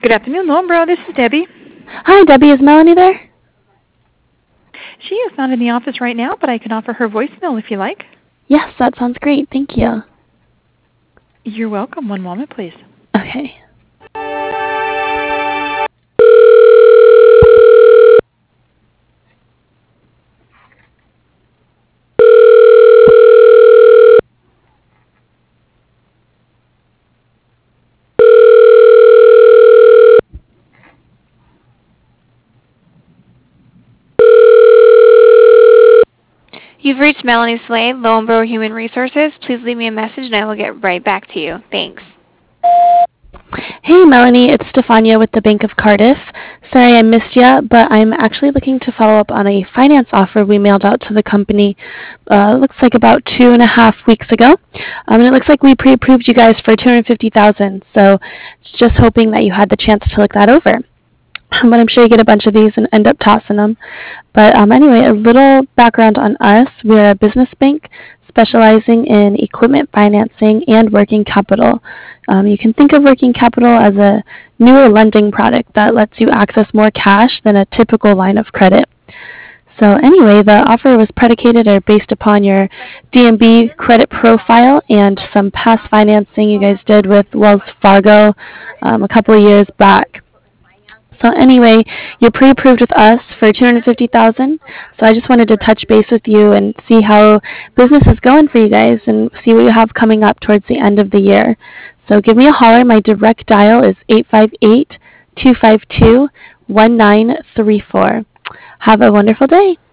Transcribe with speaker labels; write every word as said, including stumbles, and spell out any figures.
Speaker 1: Good afternoon, Longbro. This is Debbie.
Speaker 2: Hi, Debbie. Is Melanie there?
Speaker 1: She is not in the office right now, but I can offer her voicemail if you like.
Speaker 2: Yes, that sounds great. Thank you.
Speaker 1: You're welcome. One moment, please.
Speaker 2: Okay.
Speaker 3: You've reached Melanie Slade, Lowenboro Human Resources. Please leave me a message and I will get right back to you. Thanks.
Speaker 2: Hey, Melanie. It's Stefania with the Bank of Cardiff. Sorry I missed you, but I'm actually looking to follow up on a finance offer we mailed out to the company, uh, looks like about two and a half weeks ago. Um, and it looks like we pre-approved you guys for two hundred fifty thousand dollars, so just hoping that you had the chance to look that over. But I'm sure you get a bunch of these and end up tossing them. But um, anyway, a little background on us. We're a business bank specializing in equipment financing and working capital. Um, you can think of working capital as a newer lending product that lets you access more cash than a typical line of credit. So anyway, the offer was predicated or based upon your D M B credit profile and some past financing you guys did with Wells Fargo um, a couple of years back. So anyway, you're pre-approved with us for two hundred fifty thousand dollars. So I just wanted to touch base with you and see how business is going for you guys and see what you have coming up towards the end of the year. So give me a holler. My direct dial is eight five eight, two five two, one nine three four. Have a wonderful day.